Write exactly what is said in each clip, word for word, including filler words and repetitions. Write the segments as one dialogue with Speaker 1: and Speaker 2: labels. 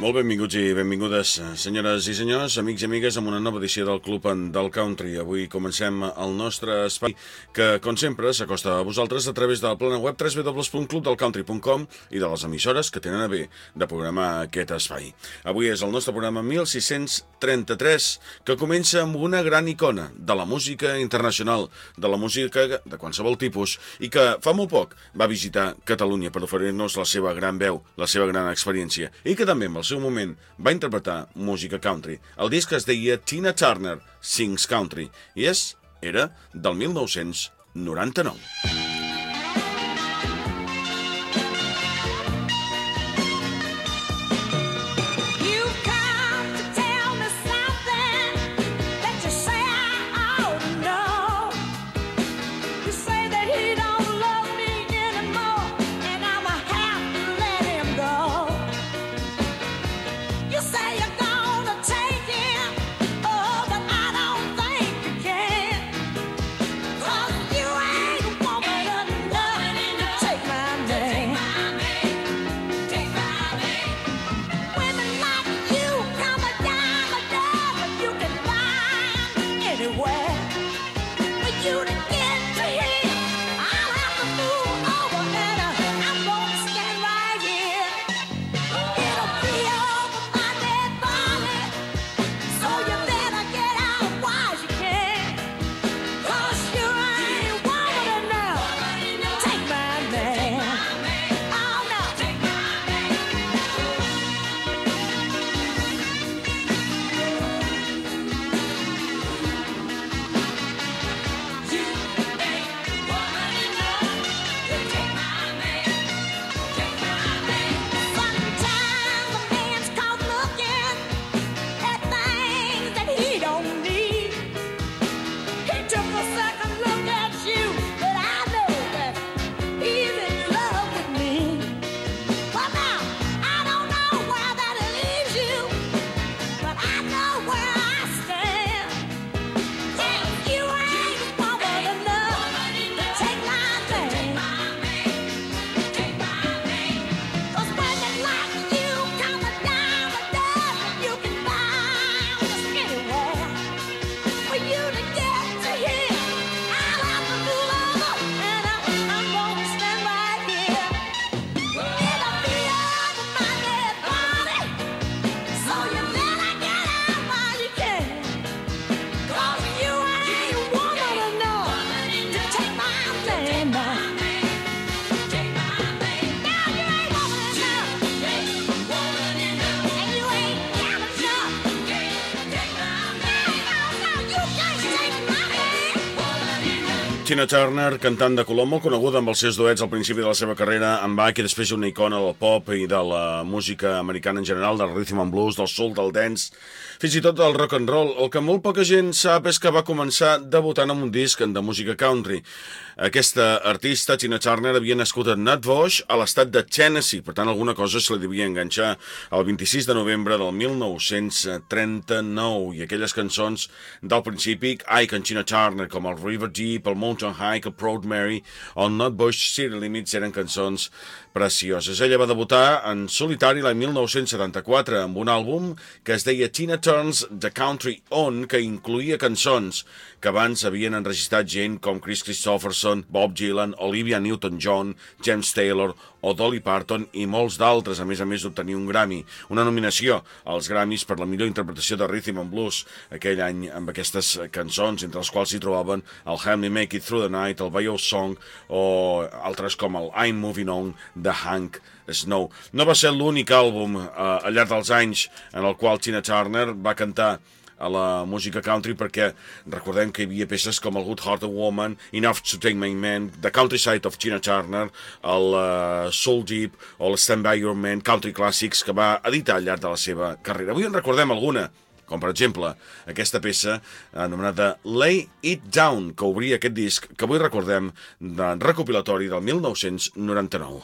Speaker 1: Molt benvinguts i benvingudes, senyores i senyors, amics i amigues, amb una nova edició del Club del Country. Avui comencem el nostre espai que, com sempre, s'acosta a vosaltres a través de la plana web w w w punt club del country punt com i de les emissores que tenen a bé de programar aquest espai. Avui és el nostre programa mil sis-cents trenta-tres, que comença amb una gran icona de la música internacional, de la música de qualsevol tipus, i que fa molt poc va visitar Catalunya per oferir-nos la seva gran veu, la seva gran experiència, i que també amb el seu moment va interpretar música country. El disc es deia Tina Turner Sings Country i és, era del mil nou-cents noranta-nou. Tina Turner, cantant de color molt coneguda amb els seus duets al principi de la seva carrera amb Bach i després una icona del pop i de la música americana en general, del rhythm and blues, del soul, del dance, fins i tot del rock and roll. El que molt poca gent sap és que va començar debutant amb un disc de música country. Aquesta artista, Tina Turner, havia nascut a Nutbush, a l'estat de Tennessee, per tant alguna cosa se li devia enganxar el vint-i-sis de novembre del mil nou-cents trenta-nou, i aquelles cançons del principi, Ike and Tina Turner, com el River Deep, el Mountain High, el Proud Mary, o el Nutbush City Limits, eren cançons precioses. Ella va debutar en solitari l'any mil nou-cents setanta-quatre amb un àlbum que es deia Tina Turns the Country On, que incluïa cançons que abans havien enregistrat gent com Chris Christopherson, Bob Dylan, Olivia Newton-John, James Taylor o Dolly Parton i molts d'altres, a més a més d'obtenir un Grammy, una nominació als Grammys per la millor interpretació de Rhythm and Blues aquell any amb aquestes cançons, entre les quals s'hi trobaven el Help Me Make It Through the Night, el Bayou Song o altres com el I'm Moving On de Hank Snow. No va ser l'únic àlbum eh, al llarg dels anys en el qual Tina Turner va cantar a la música country, perquè recordem que hi havia peces com el Good Hearted Woman, Enough to Take My Man, The Countryside of Tina Turner, el uh, Soul Deep o el Stand By Your Man, Country Classics, que va editar al llarg de la seva carrera. Avui en recordem alguna, com per exemple aquesta peça anomenada Lay It Down, que obria aquest disc que avui recordem de recopilatori del mil nou-cents noranta-nou.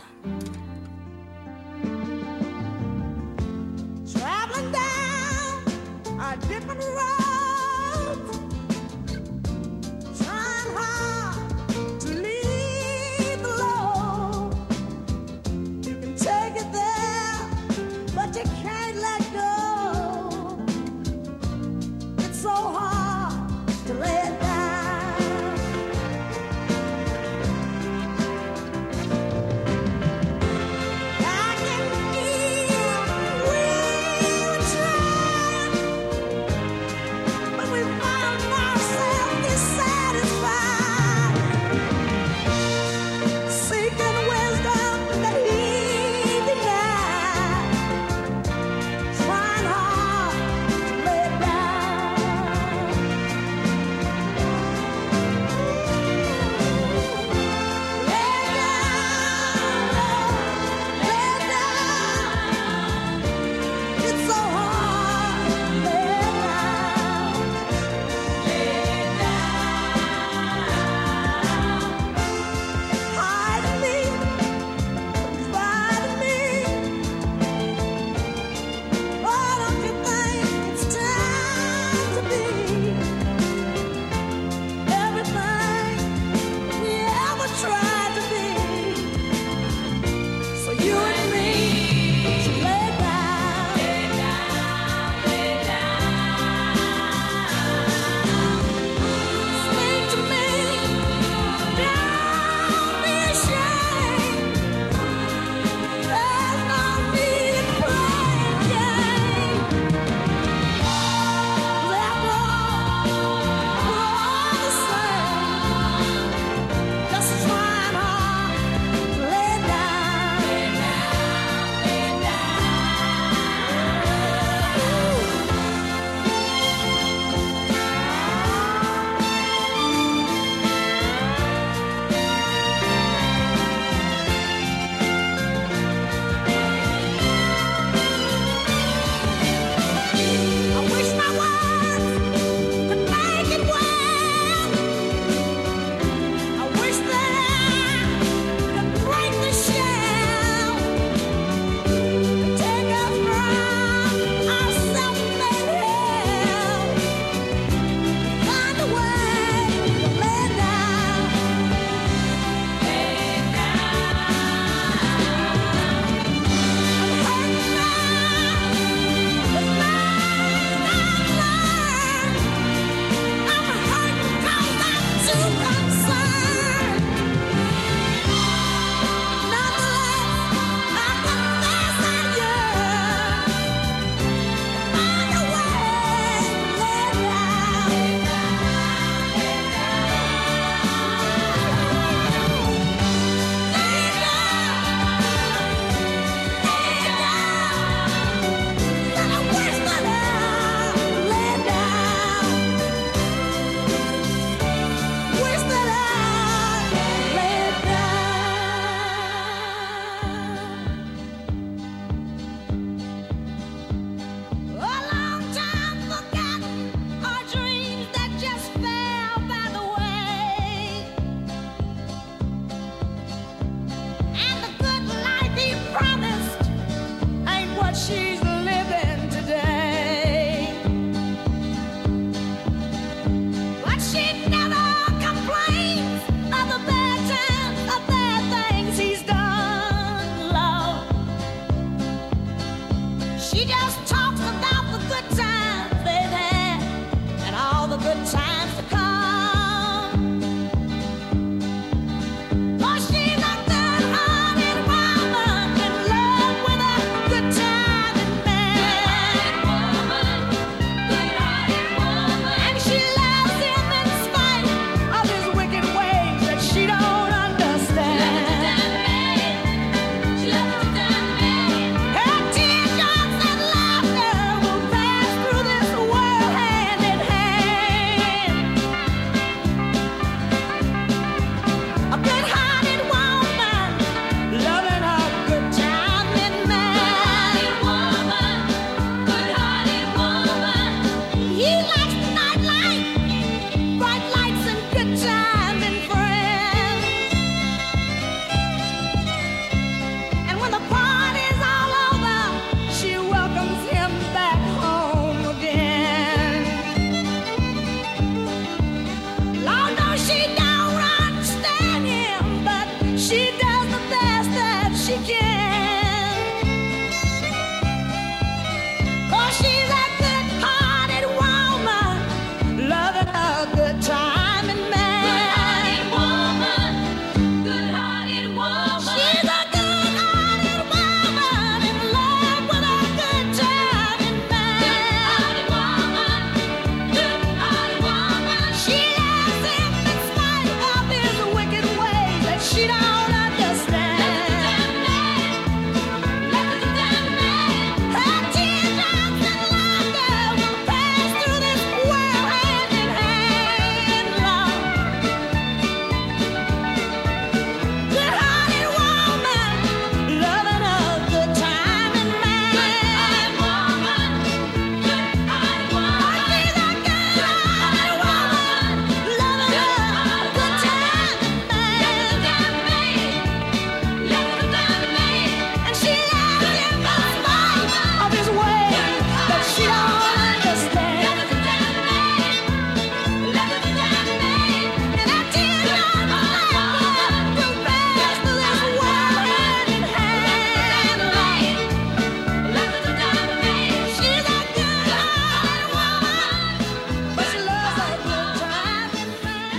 Speaker 2: Take it there, but you can't let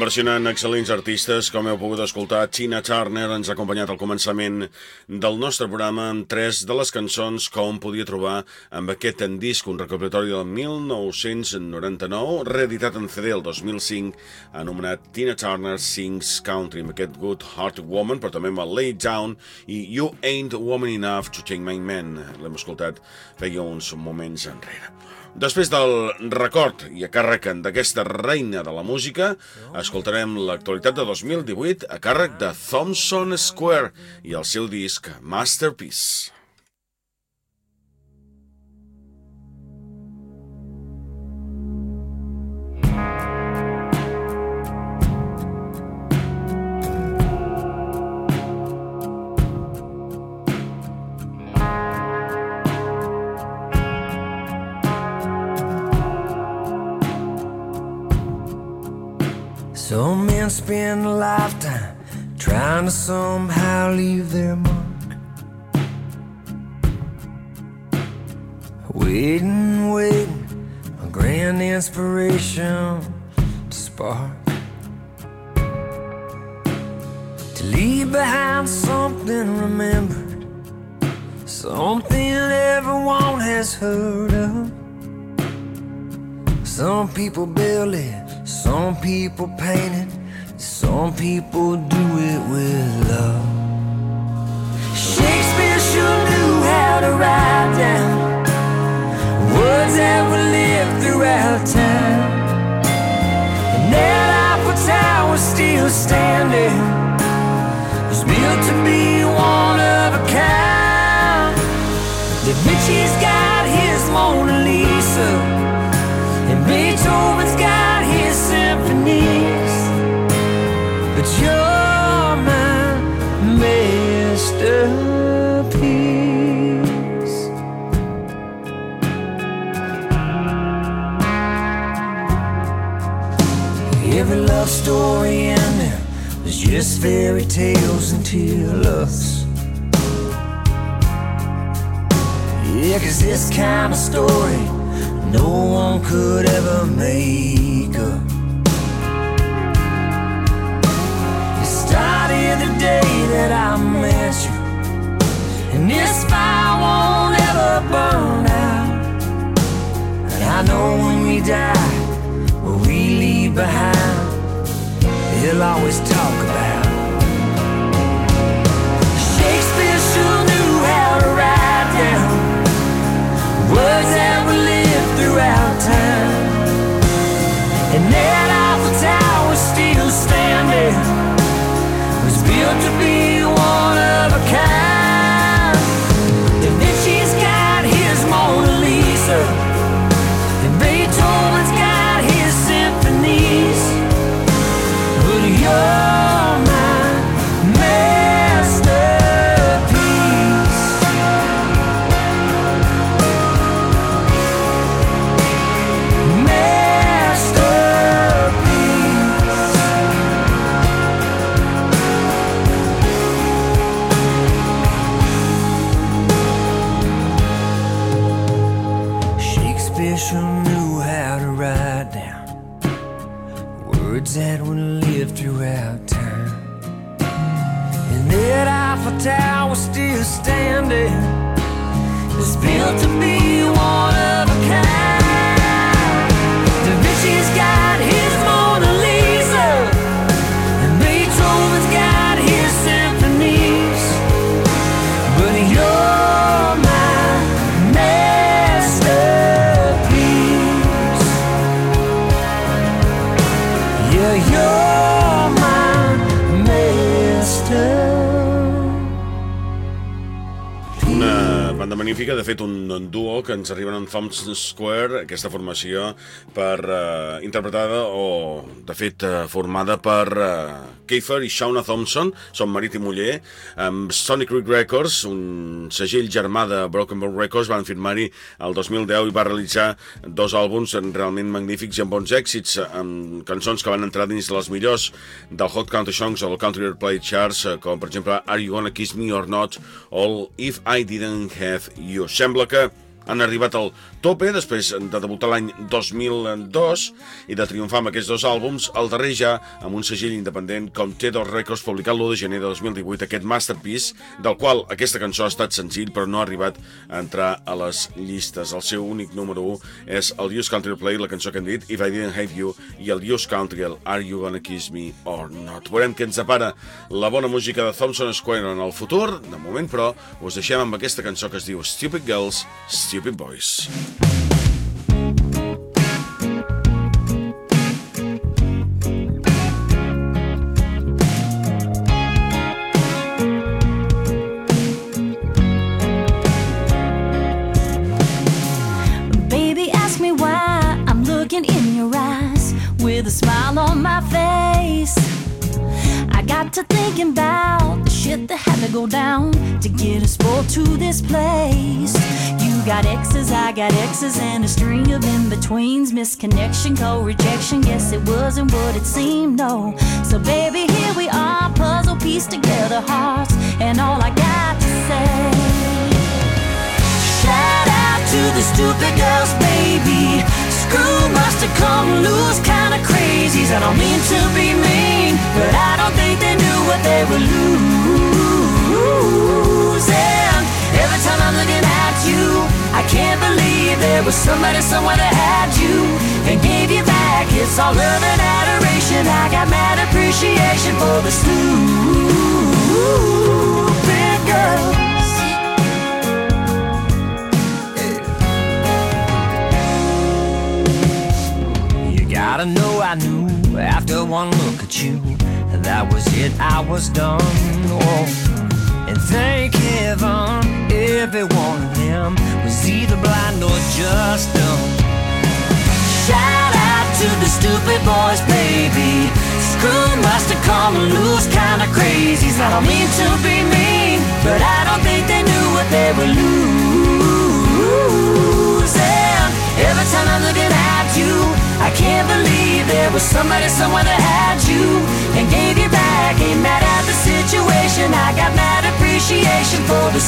Speaker 1: Versionant excel·lents artistes, com heu pogut escoltar, Tina Turner ens ha acompanyat al començament del nostre programa amb tres de les cançons que hom podia trobar amb aquest en disc, un recopilatori del mil nou-cents noranta-nou, reeditat en C D el dos mil cinc, anomenat Tina Turner Sings Country, amb aquest Good Hearted Woman, però també amb el Lay Down i You Ain't Woman Enough to Change My Man. L'hem escoltat feia uns moments enrere. Després del record i a càrrec d'aquesta reina de la música, escoltarem l'actualitat de dos mil divuit a càrrec de Thompson Square i el seu disc Masterpiece.
Speaker 2: Some men spend a lifetime trying to somehow leave their mark, waiting, waiting, a grand inspiration to spark, to leave behind something remembered, something everyone has heard of. Some people build it, some people paint it, some people do it with love. Shakespeare sure knew how to write down words that would live throughout time. And that Eiffel Tower still standing was built to be one of a kind. Da Vinci's got his Mona Lisa, and Beethoven's got his symphonies, but you're my masterpiece. Every love story in there was just fairy tales until us. Yeah, 'cause this kind of story no one could ever make up. It started the day that I met you, and this fire won't ever burn out. And I know when we die, what we leave behind, they'll always talk about. Shakespeare sure knew how to write down words that would live throughout time. And that Eiffel Tower still standing was built to be one of a kind. Da Vinci's got his Mona Lisa, and Beethoven's got his symphonies, but you're my masterpiece. That would live throughout time. And that Eiffel Tower still standing, it's built to be one of a kind. Da Vinci's got his Mona Lisa, and Beethoven's got his symphonies, but you're my masterpiece. Yeah, you're my master.
Speaker 1: Una banda magnífica, de fet un duo que ens arriben en Thompson Square, aquesta formació per uh, interpretada o de fet uh, formada per uh, Kiefer i Shauna Thompson, són marit i muller, amb Sonic Creek Records, un segell germà de Broken Bow Records. Van firmar-hi el dos mil deu i va realitzar dos àlbums realment magnífics i amb bons èxits, amb cançons que van entrar dins de les millors del Hot Country Songs o el Country Airplay Charts, com per exemple Are You Gonna Kiss Me or Not o If I Didn't Have You. Sembla que han arribat al tope després de debutar l'any dos mil dos i de triomfar amb aquests dos àlbums, el darrer ja amb un segell independent com T-Dot Records, publicat l'u de gener de dos mil divuit, aquest Masterpiece, del qual aquesta cançó ha estat senzill però no ha arribat a entrar a les llistes. El seu únic número u és el Use Country Play, la cançó que hem dit, If I Didn't Hate You, i el Use Country, el Are You Gonna Kiss Me or Not. Veurem què ens depara la bona música de Thompson Square en el futur. De moment, però, us deixem amb aquesta cançó que es diu Stupid Girls, Stupid Boys.
Speaker 2: Baby, ask me why I'm looking in your eyes with a smile on my face. I got to thinking about the shit that had to go down to get us both to this place. You got exes, I got exes, and a string of in-betweens. Misconnection, co-rejection, guess it wasn't what it seemed, no. So baby, here we are, puzzle piece together hearts, and all I got to say, shout out to the stupid girls, baby. Screw must have come loose, kinda crazies. I don't mean to be mean, but I don't think they knew what they were losing. Every time I'm looking at you, I can't believe there was somebody somewhere that had you and gave you back. It's all love and adoration. I got mad appreciation for the stupid girls.
Speaker 3: Gotta know I knew after one look at you that was it, I was done. Oh, and thank heaven every one of them was either blind or just dumb. Shout out to the stupid boys, baby. Screw must have come loose, kinda crazies. I don't mean to be mean, but I don't think they knew what they were losing. Every time I'm looking at you, I can't believe there was somebody somewhere that had you and gave you back. Ain't mad at the situation, I got mad appreciation for the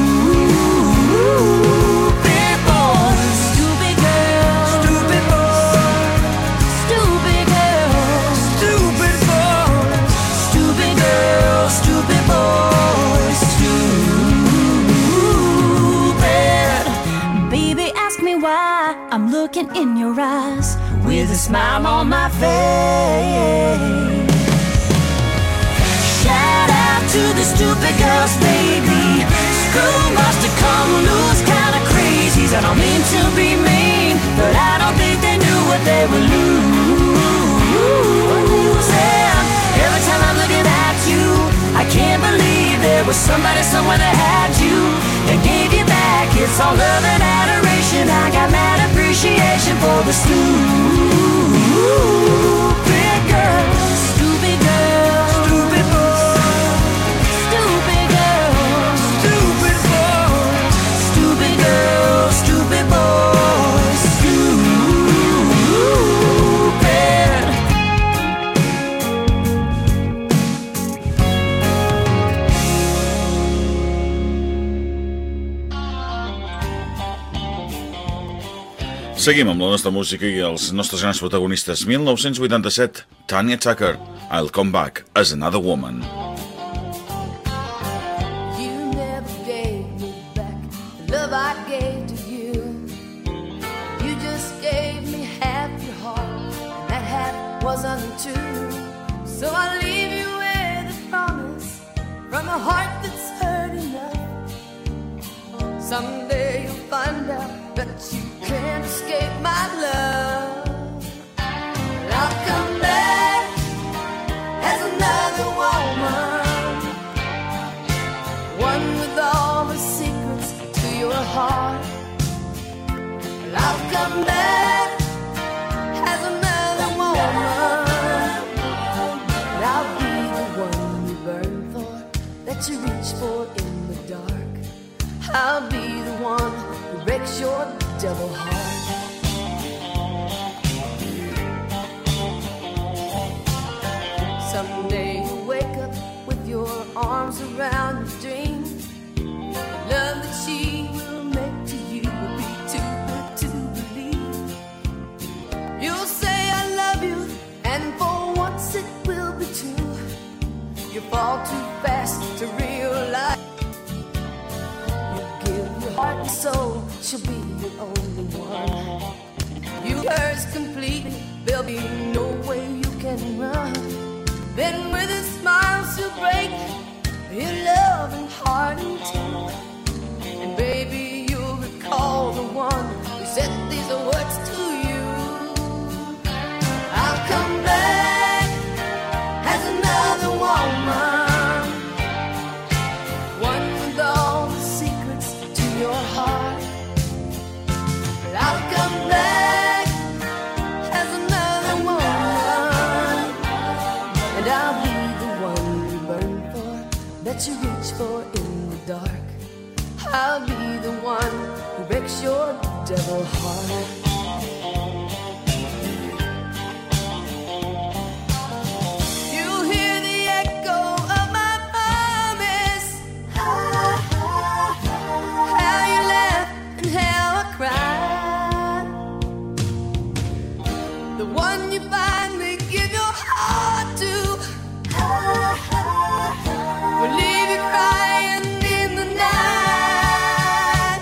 Speaker 3: stupid boys. Stupid girls, stupid boys, stupid girls, stupid boys, stupid girls, stupid boys, stupid. Baby, ask me why I'm looking in your eyes with a smile on my face. Shout out to the stupid girls, baby. Screw must have come loose, kinda crazies. I don't mean to be mean, but I don't think they knew what they were losing. Every time I'm looking at you, I can't believe there was somebody somewhere that had you and gave you back. It's all love and adoration. I got mad appreciation for the stupid girls, stupid girls, stupid boys, stupid girls, stupid boys, stupid girls, stupid boys, stupid.
Speaker 1: Seguim amb la nostra música i els nostres grans protagonistes. mil nou-cents vuitanta-set, Tanya Tucker, I'll Come Back as Another Woman.
Speaker 4: You never gave me back the love I gave to you. You just gave me half your heart, and that half wasn't true. So I leave you with a promise from a heart that's hurt enough. Someday you'll find out that you can't escape my love. I'll come back as another woman, one with all the secrets to your heart. I'll come back as another woman, and I'll be the one you burn for, that you reach for in the dark. I'll be the one who breaks your double heart. Someday you'll wake up with your arms around your dream. The love that she will make to you will be fall too fast to realize. You give your heart and soul, she'll be the only one. You hers completely, there'll be no way you can run. Then with a smile she'll break your loving heart in two. And baby, you'll recall the one who said these words to you. I'll come back as another woman, one with all the secrets to your heart. I'll come back as another woman, and I'll be the one you burn for, that you reach for in the dark. I'll be the one who breaks your devil heart. You'll hear the echo of my promise, how you laugh and how I cry. The one you finally give your heart to will leave you crying in the night.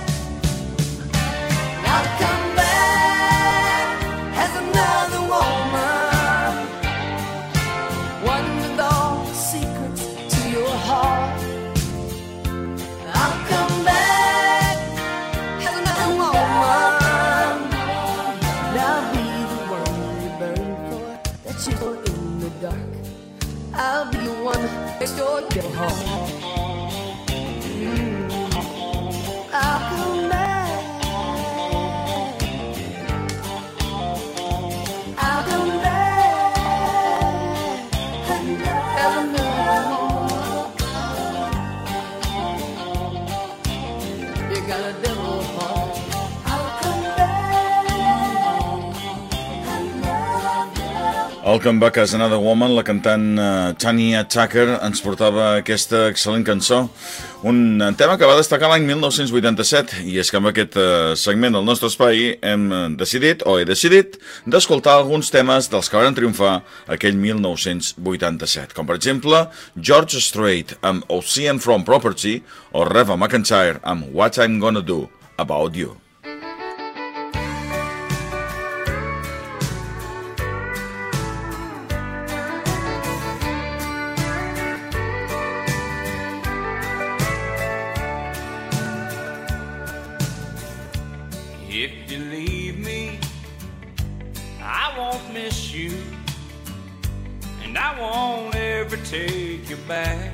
Speaker 4: I'll come back as another woman, one with all the secrets to your heart. I'll come back as another woman, and I'll be the one you burn for, that you go in the dark. I'll be the one who makes your devil heart. Mm. I'll come back. I'll come back as another woman. You got a devil heart. I'll come back.
Speaker 1: El Comeback as Another Woman, la cantant uh, Tanya Tucker, ens portava aquesta excel·lent cançó, un tema que va destacar l'any mil nou-cents vuitanta-set, i és que amb aquest uh, segment del nostre espai hem decidit, o he decidit, d'escoltar alguns temes dels que van triomfar aquell mil nou-cents vuitanta-set, com per exemple George Strait amb Ocean from Property o Reba McEntire amb What I'm Gonna Do About You.
Speaker 3: If you leave me, I won't miss you, and I won't ever take you back.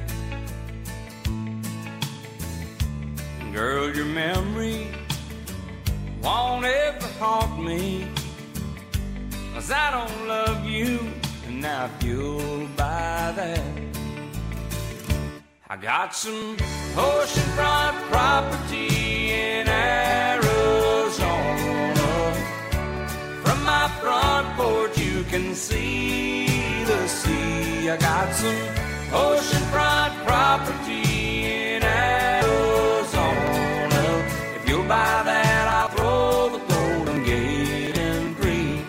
Speaker 3: Girl, your memory won't ever haunt me, 'cause I don't love you, and now if you'll buy that, I got some oceanfront property in Arizona. From my front porch you can see the sea. I got some oceanfront property in Arizona. If you'll buy that, I'll throw the Golden Gate in green.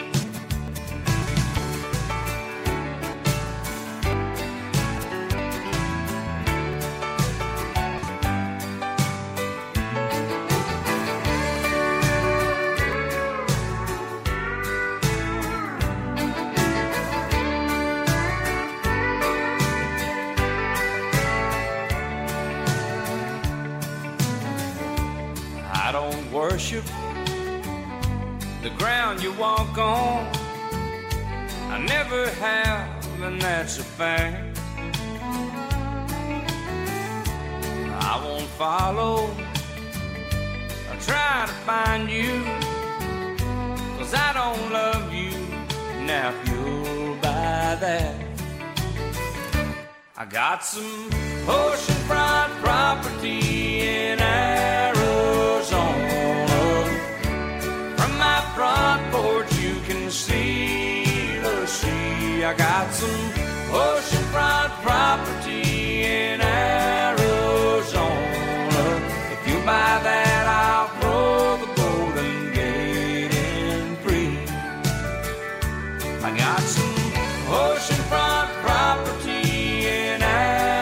Speaker 3: I don't worship the ground you walk on. I never have, and that's a fact. I won't follow or try to find you, 'cause I don't love you. Now if you'll buy that, I got some oceanfront property in Arizona. From my front porch you can see the sea. I got some oceanfront property in Arizona. If you buy that, I'll throw the Golden Gate in free. I got some oceanfront property in Arizona.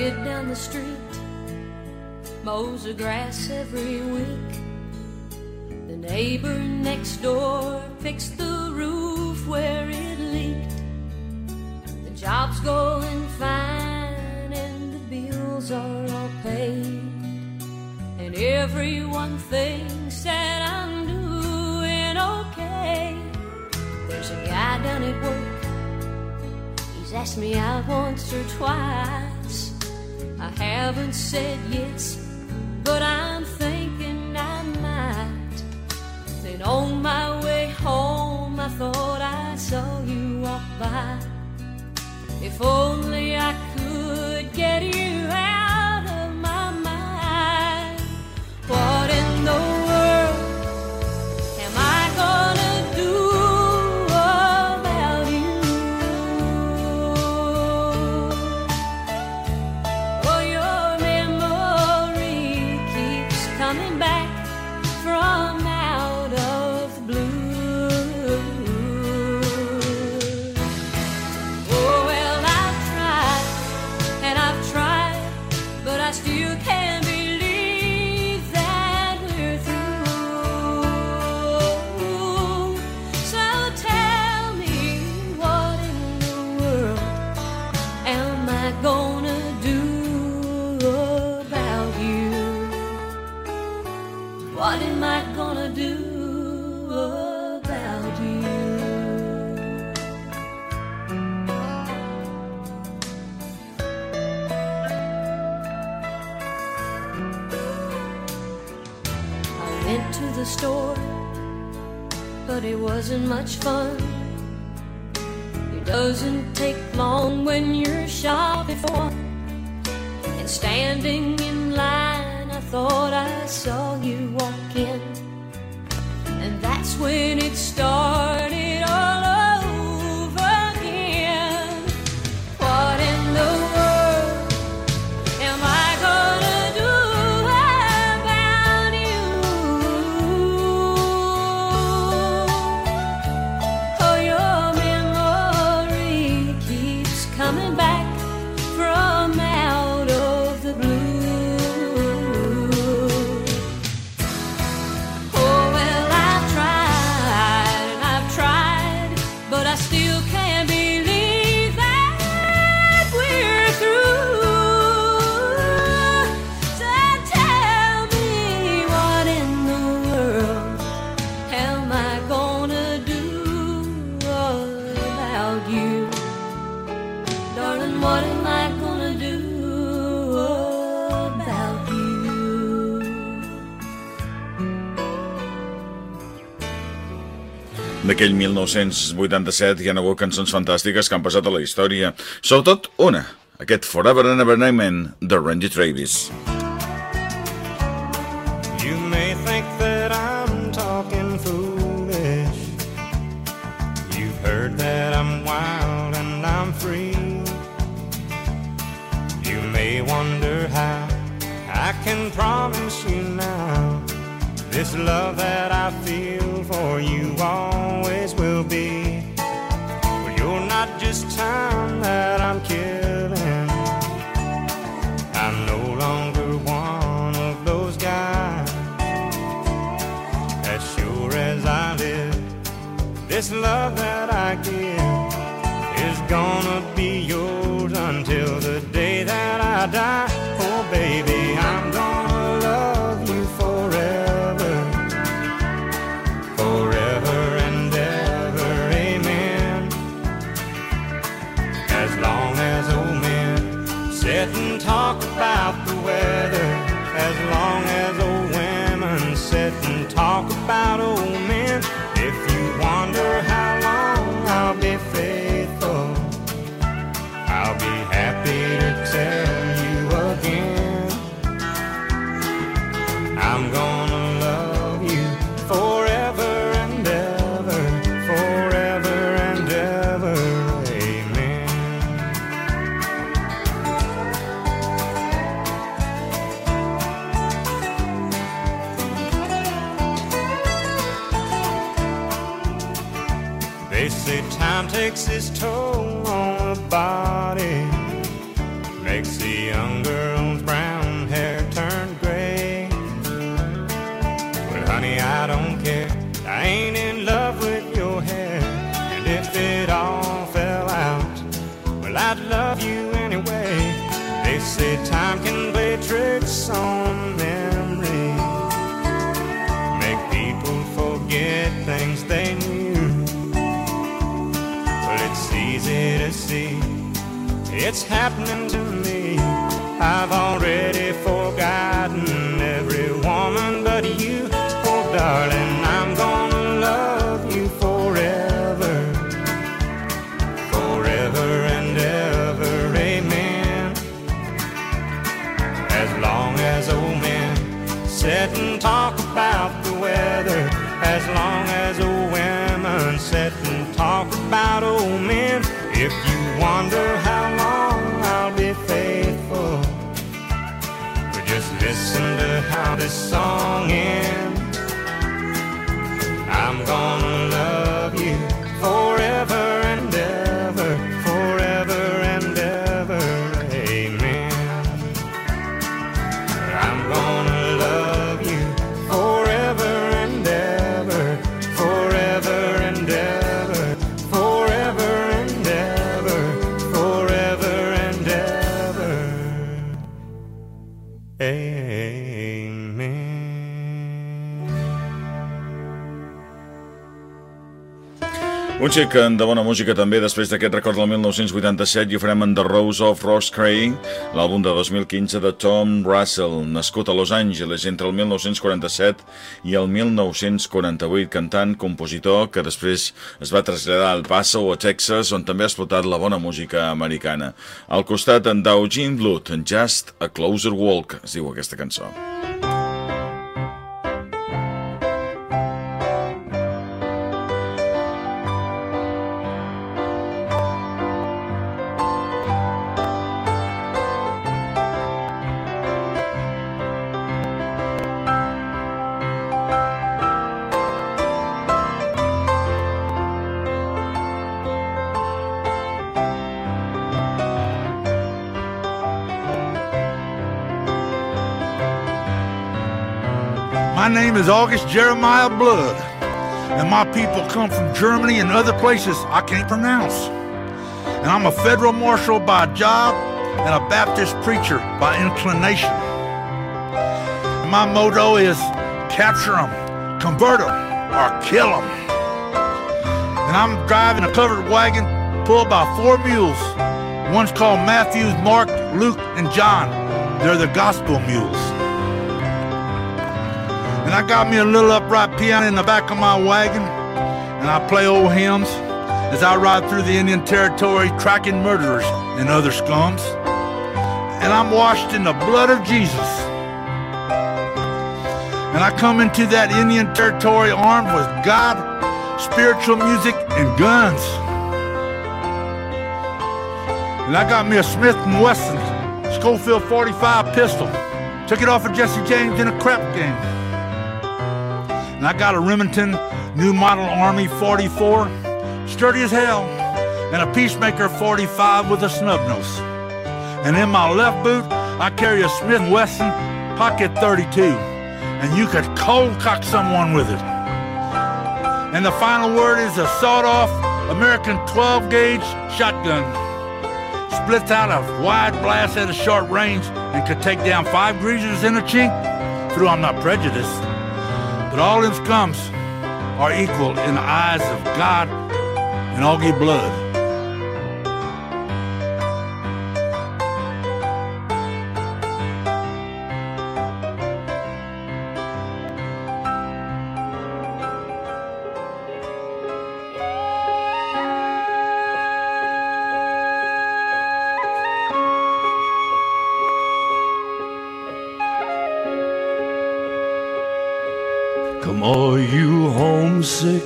Speaker 4: kid down the street mows the grass every week. The neighbor next door fixed the roof where it leaked. The job's going fine and the bills are all paid, and everyone thinks that I'm doing okay. There's a guy down at work, he's asked me out once or twice. I haven't said yes, but I'm thinking I might. Then on my way home I thought I saw you walk by. If only I could get you out of my mind. What in the world am I gonna do about you? Oh, your memory keeps coming back from out of the blue. Oh, well, I've tried and I've tried, but I still can't believe that we're through. So tell me, what in the world am I gonna do about you? What am I gonna do about you? I went to the store, but it wasn't much fun. It doesn't take long when you're shopping for. And standing in line, I thought I saw you walk in. And that's when it started all over again. What in the world am I gonna do about you? Oh, your memory keeps coming back from out of the blue. Oh, well, I've tried and I've tried, but I still can't believe that we're through. So tell me, what in the world am I gonna do about you? Darling, what am I gonna do about you?
Speaker 1: D'aquell mil nou-cents vuitanta-set hi ha hagut cançons fantàstiques que han passat a la història. Sobretot una, aquest Forever and Ever Amen de Randy Travis.
Speaker 5: You may think that I'm talking foolish. You've heard that I'm wild and I'm free. You may wonder how I can promise you now this love that I feel for you always will be. But you're not just time that I'm killing. I'm no longer one of those guys. As sure as I live, this love that I give is gonna be yours until the day that I die. Oh baby, I'm gonna love you forever, forever and ever, amen. As long as old men sit and talk about the weather, as long as old women sit and talk about old men. If you wonder how long I'll be faithful, I'll be happy to tell you again. I'm gonna love you forever and ever, forever and ever, amen. They say time takes its toll on the body, makes a young girl's brown hair turn gray. Well, honey, I don't care. I ain't in love with your hair. And if it all fell out, well, I'd love you anyway. They say time can play tricks on memory, make people forget things they knew. Well, it's easy to see it's happening to me. I've already forgotten every woman but you. Oh, darling, I'm gonna love you forever, forever and ever, amen. As long as old men sit and talk about the weather, as long as old women sit and talk about old men. If you wonder how long I'll be faithful, but just listen to how this song ends. I'm gonna love you forever and ever, forever and ever, amen. I'm gonna love you forever and ever, forever and ever, forever and ever, forever and ever, amen.
Speaker 1: Un xic de bona música també després d'aquest record del mil nou-cents vuitanta-set i ho farem en The Rose of Ross Cray, l'àlbum de dos mil quinze de Tom Russell, nascut a Los Angeles entre el mil nou-cents quaranta-set i el mil nou-cents quaranta-vuit, cantant, compositor que després es va traslladar al Paso o a Texas, on també ha explotat la bona música americana. Al costat en Eugene Blood, Just a Closer Walk, es diu aquesta cançó.
Speaker 6: My name is August Jeremiah Blood, and my people come from Germany and other places I can't pronounce. And I'm a federal marshal by job and a Baptist preacher by inclination. And my motto is capture them, convert them, or kill them. And I'm driving a covered wagon pulled by four mules. One's called Matthew, Mark, Luke, and John. They're the gospel mules. And I got me a little upright piano in the back of my wagon, and I play old hymns as I ride through the Indian Territory tracking murderers and other scums. And I'm washed in the blood of Jesus. And I come into that Indian Territory armed with God, spiritual music, and guns. And I got me a Smith and Wesson Schofield forty-five pistol. Took it off of Jesse James in a crap game. And I got a Remington New Model Army forty-four, sturdy as hell, and a Peacemaker forty-five with a snub nose. And in my left boot, I carry a Smith and Wesson Pocket thirty-two, and you could cold cock someone with it. And the final word is a sawed-off American twelve gauge shotgun. Splits out a wide blast at a short range and could take down five greasers in a chink. Through I'm not prejudiced. But all them scums are equal in the eyes of God and Augie Blood.
Speaker 2: Come all you homesick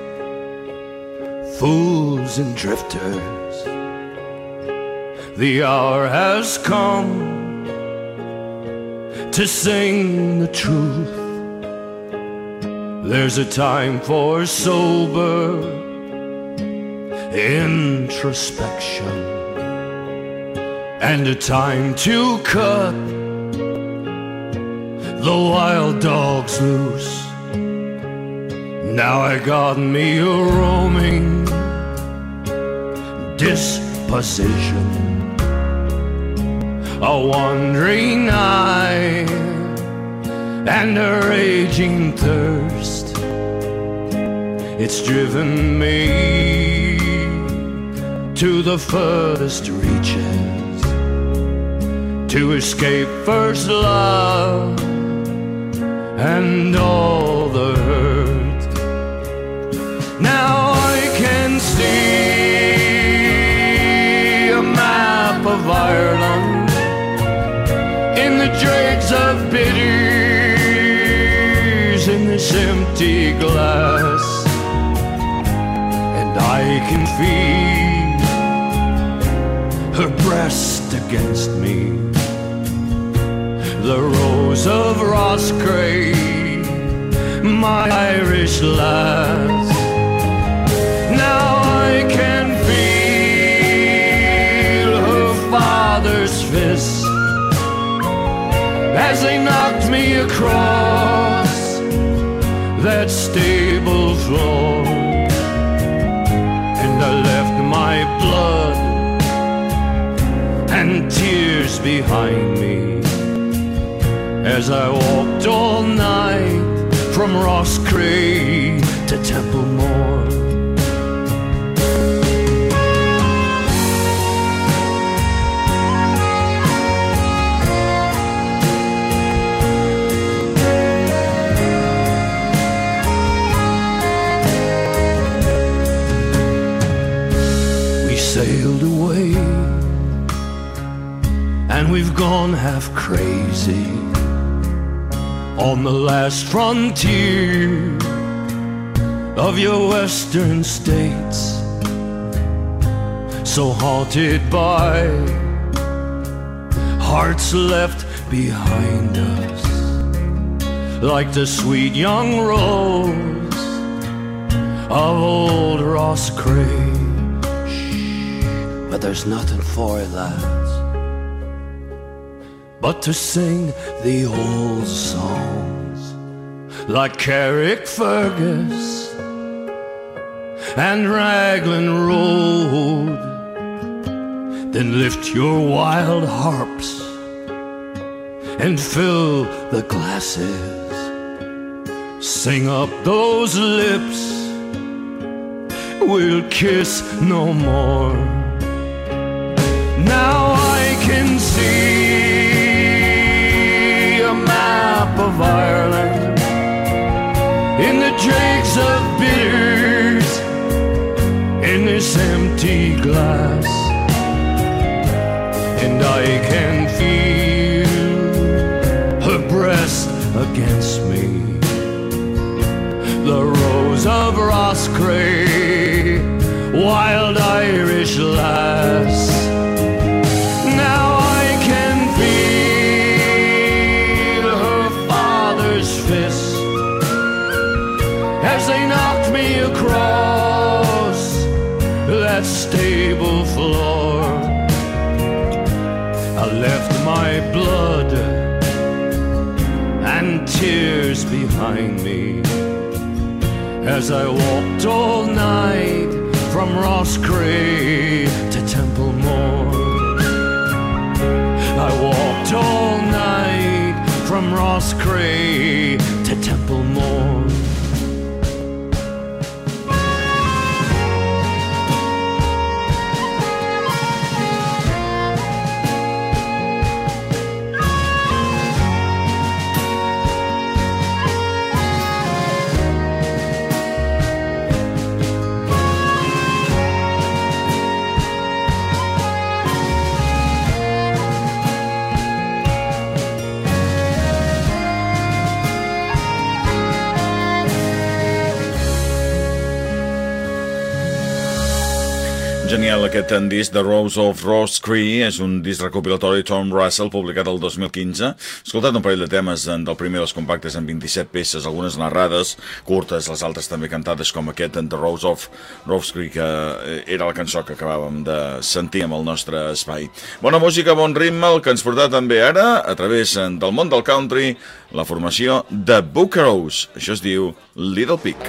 Speaker 2: fools and drifters, the hour has come to sing the truth. There's a time for sober introspection
Speaker 7: and a time to cut the wild dogs loose. Now I got me a roaming disposition, a wandering eye, and a raging thirst. It's driven me to the furthest reaches to escape first love and all the hurt. Now I can see a map of Ireland in the dregs of bitters in this empty glass, and I can feel her breast against me, the rose of Roscrea, my Irish lass. Now I can feel her father's fist as they knocked me across that stable floor, and I left my blood and tears behind me as I walked all night from Roscrea to Templemore. We sailed away and we've gone half crazy on the last frontier of your western states, so haunted by hearts left behind us, like the sweet young rose of old Roscrea. Shh, but there's nothing for it, lads, but to sing the old songs like Carrickfergus and Raglan Road. Then lift your wild harps and fill the glasses, sing up those lips we'll kiss no more. Now I can see a map of Ireland in the dregs of bitters in this empty glass, and I can feel her breast against me, the rose of Roscrea, wild Irish lass. Now I can feel her father's fist as they knocked me across that stable floor. I left my blood and tears behind me as I walked all night from Roscrea to Templemore. I walked all night from Roscrea to Templemore.
Speaker 8: Genial aquest disc de Rose of Rose Cree, és un disc recopilatori Tom Russell publicat el dos mil quinze. He escoltat un parell de temes del primer dels compactes en vint-i-set peces, algunes narrades curtes, les altres també cantades, com aquest en The Rose of Rose Cree, que era la cançó que acabàvem de sentir amb el nostre espai. Bona música, bon ritme, el que ens porta també ara a través del món del country, la formació de Buckaroos. Això es diu Little Pig.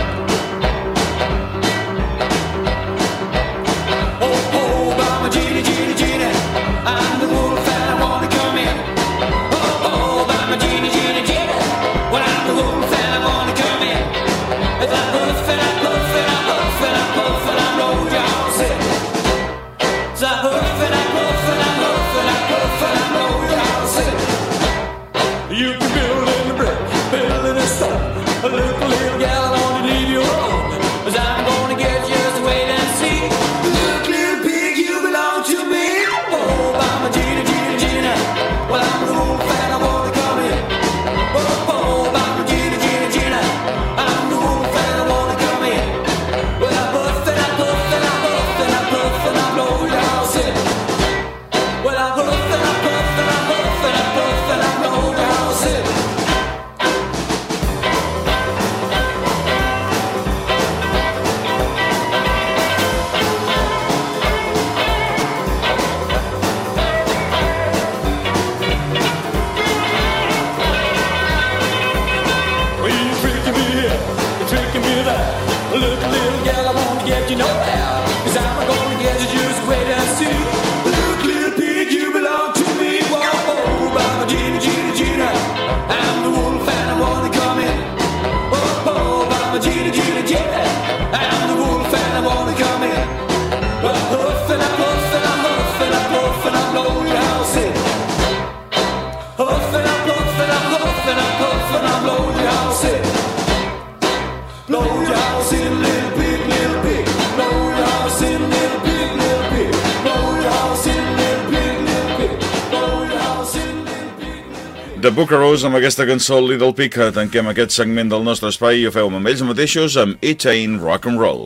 Speaker 8: The Buckaroos amb aquesta cançó Little Pig. Tanquem aquest segment del nostre espai i ho feu amb ells mateixos amb It Ain't Rock and Roll.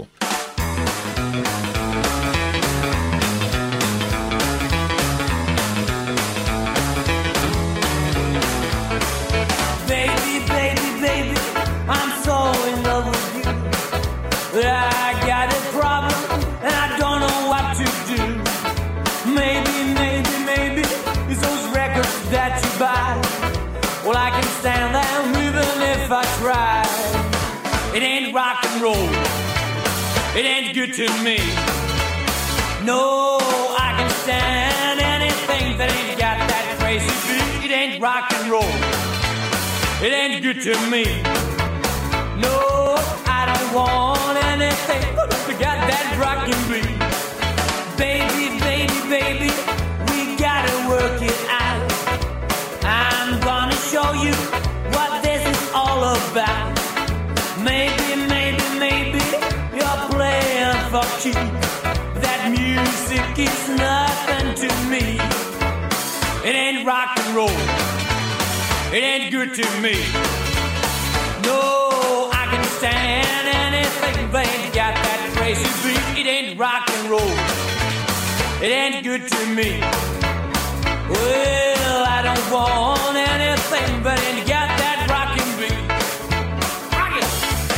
Speaker 3: Baby, baby, baby, I'm so in love with you. I got a problem and I don't know what to do. Maybe, maybe, maybe it's those records that you buy. Well, I can stand them even if I try. It ain't rock and roll. It ain't good to me. No, I can stand anything that ain't got that crazy beat. It ain't rock and roll. It ain't good to me. No, I don't want anything that got that rockin' beat. Baby, baby, baby, we gotta work it out. I'm gonna show you what this is all about. Maybe, maybe, maybe you're playing for keeps. That music is nothing to me. It ain't rock and roll. It ain't good to me. No, I can stand anything, but ain't got that crazy beat. It ain't rock and roll. It ain't good to me. Well, I don't want anything, but ain't got that rockin' beat. Rock it!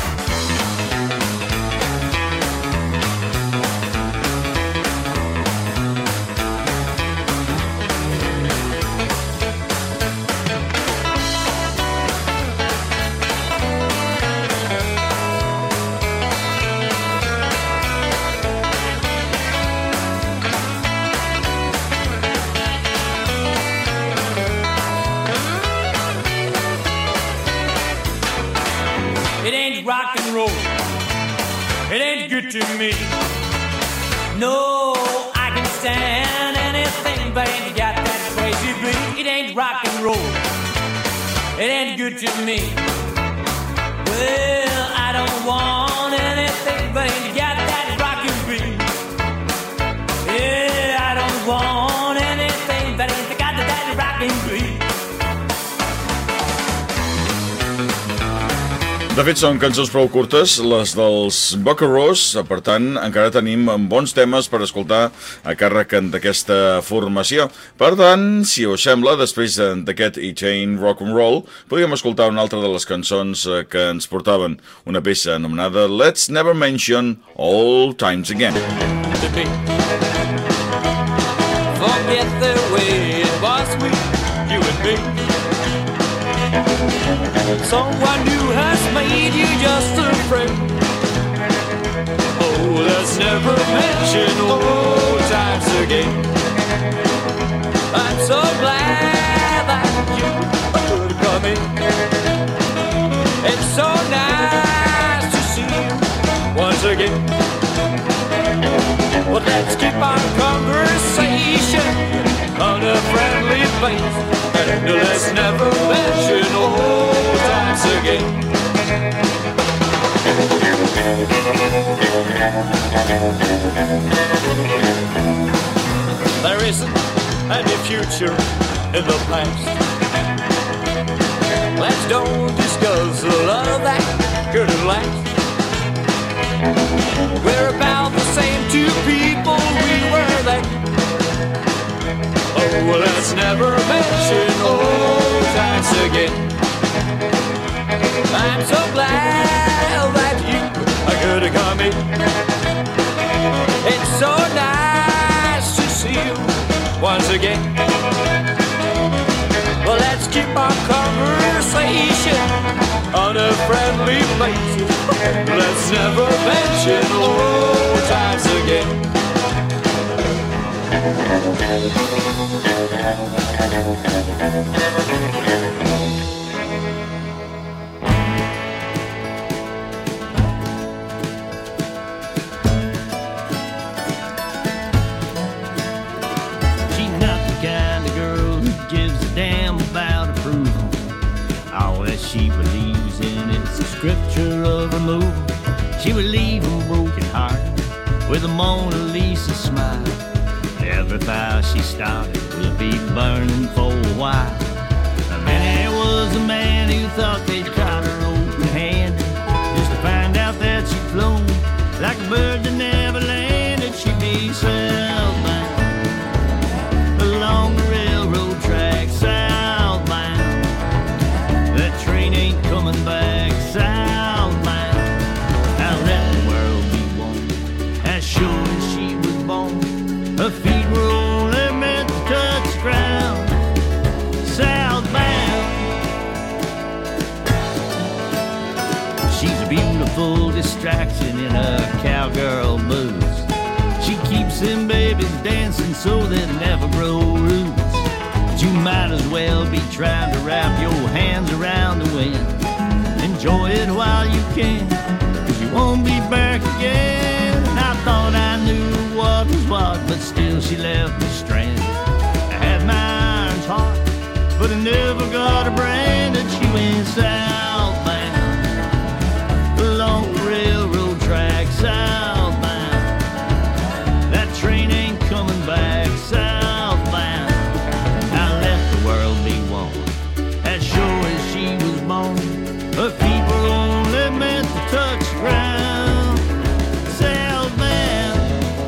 Speaker 3: Rock and roll, it ain't good to me. No, I can stand anything, but ain't got that crazy beat. It ain't rock and roll, it ain't good to me. Well, I don't want anything, but ain't got that rockin' beat. Yeah, I don't want anything, but ain't got that rockin' beat.
Speaker 8: De fet, són cançons prou curtes, les dels Buckaroos, per tant, encara tenim bons temes per escoltar a càrrec d'aquesta formació. Per tant, si us sembla, després d'aquest It Ain't Rock and Roll, podríem escoltar una altra de les cançons que ens portaven, una peça anomenada Let's Never Mention Old Times Again.
Speaker 2: Forget the way it was with you and me. Someone new has made you just a friend. Oh, let's never mention old times again. I'm so glad that you could come in. It's so nice to see you once again. Well, let's keep our conversation on a friendly place, and let's never mention old times again. There isn't any future in the past. Let's don't discuss the love that couldn't last. We're about the same two people we were then. Oh, well, let's never mention old times again. I'm so glad that you could come in. It's so nice to see you once again. Well, let's keep our conversation on a friendly basis. Let's never mention old times again.
Speaker 3: She's not the kind of girl who gives a damn about approval. All that she believes in is the scripture of removal. She would leave him broken hearted with a Mona Lisa smile. Every fire she started will be burning for a while. And then there was a man who thought they'd caught her open-handed, just to find out that she'd flown like a bird that never landed. She'd be southbound along the railroad track, southbound. That train ain't coming back, southbound. Now let the world be one, as sure as she was born. Her feet were only meant to touch the ground, southbound. She's a beautiful distraction in her cowgirl boots. She keeps them babies dancing so they never grow roots. But you might as well be trying to wrap your hands around the wind. Enjoy it while you can, 'cause you won't be back again. And I thought I knew what was what, but still she left me stranded. I had my irons hot, but I never got her branded. She went southbound along the railroad track, southbound. That train ain't coming back, southbound. I let the world be one, as sure as she was born. Her feet were only meant to touch the ground, southbound.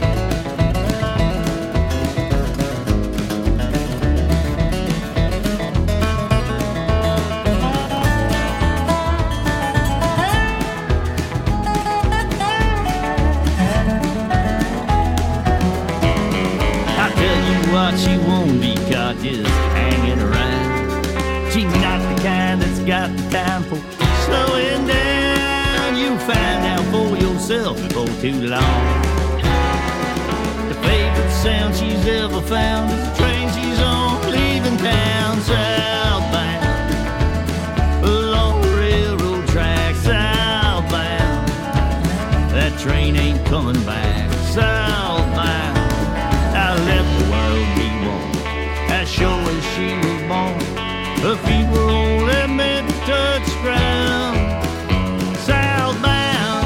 Speaker 3: I tell you what, she won't be caught just hanging around. She's not the kind that's got the time for slowing down. You'll find out for yourself before too long. The favorite sound she's ever found is the train she's on, leaving town, southbound along the railroad track, southbound. That train ain't coming back, southbound. I let the world be one, as sure as she was born. Her feet were only meant to touch the ground, southbound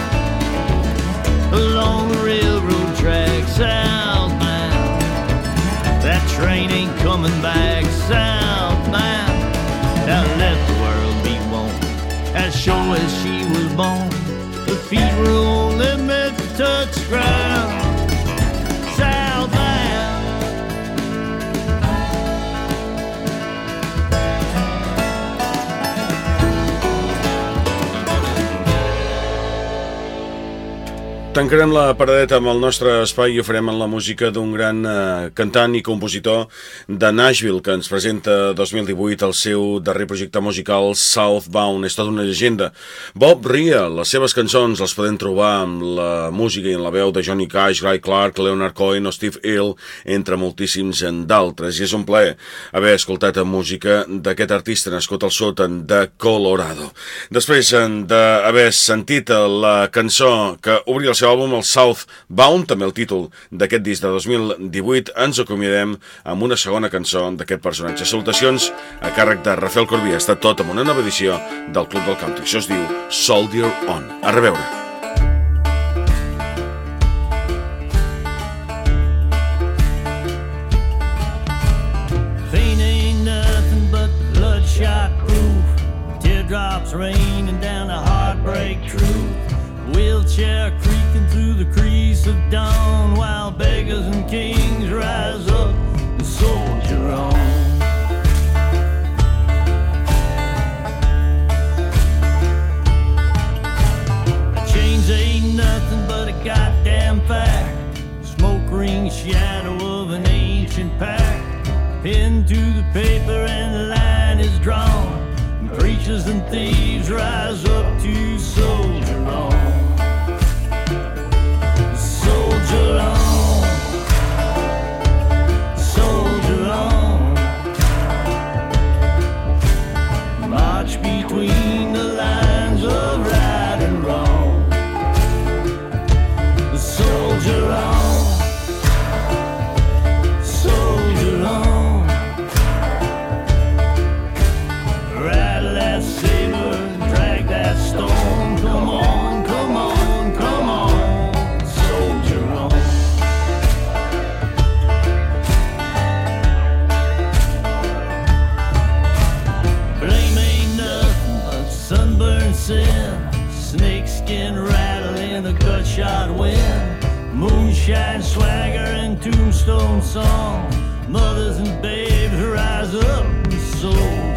Speaker 3: along the railroad track, southbound. That train ain't coming back, southbound. I let the world be one, as
Speaker 7: shore as she was born. Her feet were only meant to touch ground. Southbound.
Speaker 1: Tancarem la paradeta amb el nostre espai i ho farem en la música d'un gran eh, cantant i compositor de Nashville que ens presenta dos mil divuit el seu darrer projecte musical Southbound. És tota una llegenda. Bob Ria, les seves cançons les podem trobar amb la música i en la veu de Johnny Cash, Guy Clark, Leonard Cohen o Steve Earle, entre moltíssims d'altres. I és un plaer haver escoltat música d'aquest artista nascut al sòtan de Colorado. Després d'haver sentit la cançó que obria el seu àlbum, el Southbound, també el títol d'aquest disc de dos mil divuit, ens acomiadem amb una segona cançó d'aquest personatge. Salutacions a càrrec de Rafael Corbí. Ha estat tot amb una nova edició del Club del Country. Això es diu Soldier On. A reveure.
Speaker 7: Pain ain't nothing but bloodshot proof. Teardrops raining down a heartbreak truth. Wheelchair creaking through the crease of dawn, while beggars and kings rise up and soldier on. Chains ain't nothing but a goddamn fact. Smoke ring shadow of an ancient pack. Pinned to the paper and the line is drawn. And preachers and thieves rise up to soldier on. Soldier on, soldier on. March between the lines of right and wrong. Soldier on, soldier on. Rattle that saber, drag that stone. Come on, come on, come on. Snakeskin rattle in a gutshot wind. Moonshine swagger and tombstone song. Mothers and babes rise up and soul.